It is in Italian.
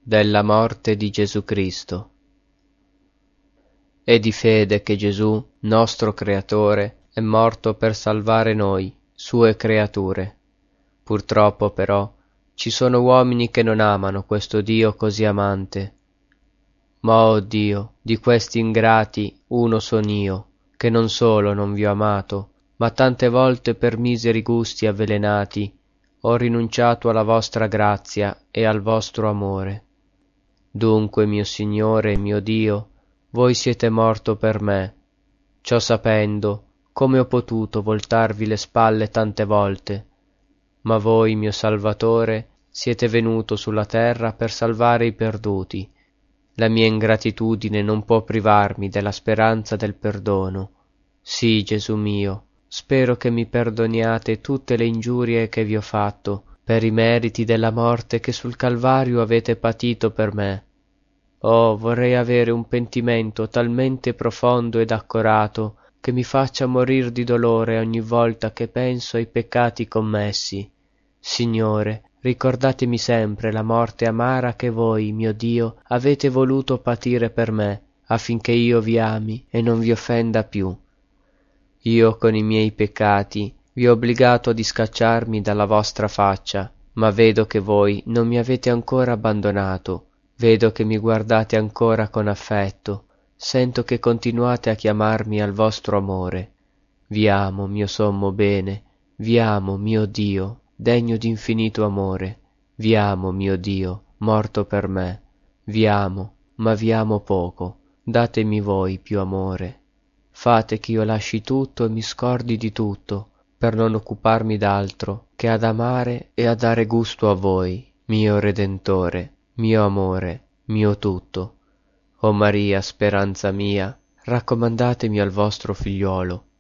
della morte di Gesù Cristo. È di fede che Gesù, nostro Creatore, è morto per salvare noi, sue creature. Purtroppo però ci sono uomini che non amano questo Dio così amante. Ma oh Dio, di questi ingrati uno son io, che non solo non vi ho amato, ma tante volte per miseri gusti avvelenati ho rinunciato alla vostra grazia e al vostro amore. Dunque, mio Signore e mio Dio, voi siete morto per me. Ciò sapendo, come ho potuto voltarvi le spalle tante volte? Ma voi, mio Salvatore, siete venuto sulla terra per salvare i perduti. La mia ingratitudine non può privarmi della speranza del perdono. Sì, Gesù mio, spero che mi perdoniate tutte le ingiurie che vi ho fatto, per i meriti della morte che sul Calvario avete patito per me. Oh, vorrei avere un pentimento talmente profondo ed accorato che mi faccia morir di dolore ogni volta che penso ai peccati commessi. Signore, ricordatemi sempre la morte amara che voi, mio Dio, avete voluto patire per me, affinché io vi ami e non vi offenda più. Io con i miei peccati vi ho obbligato di scacciarmi dalla vostra faccia, ma vedo che voi non mi avete ancora abbandonato, vedo che mi guardate ancora con affetto, sento che continuate a chiamarmi al vostro amore. Vi amo, mio sommo bene, vi amo, mio Dio, degno d'infinito amore, vi amo, mio Dio, morto per me, vi amo, ma vi amo poco, datemi voi più amore. Fate che io lasci tutto e mi scordi di tutto, per non occuparmi d'altro che ad amare e a dare gusto a voi, mio Redentore, mio amore, mio tutto. O Maria, speranza mia, raccomandatemi al vostro figliuolo,